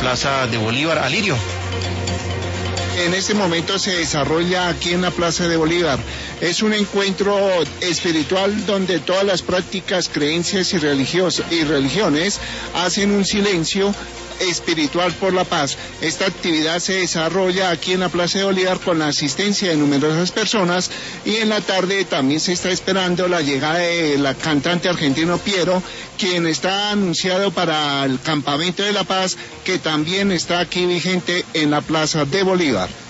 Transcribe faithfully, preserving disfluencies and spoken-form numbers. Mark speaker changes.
Speaker 1: Plaza de Bolívar. Alirio.
Speaker 2: En este momento se desarrolla aquí en la Plaza de Bolívar. Es un encuentro espiritual donde todas las prácticas, creencias y, religios, y religiones hacen un silencio espiritual por la paz. Esta actividad se desarrolla aquí en la Plaza de Bolívar con la asistencia de numerosas personas, y en la tarde también se está esperando la llegada de la cantante argentino Piero, quien está anunciado para el Campamento de la Paz, que también está aquí vigente en la Plaza de Bolívar.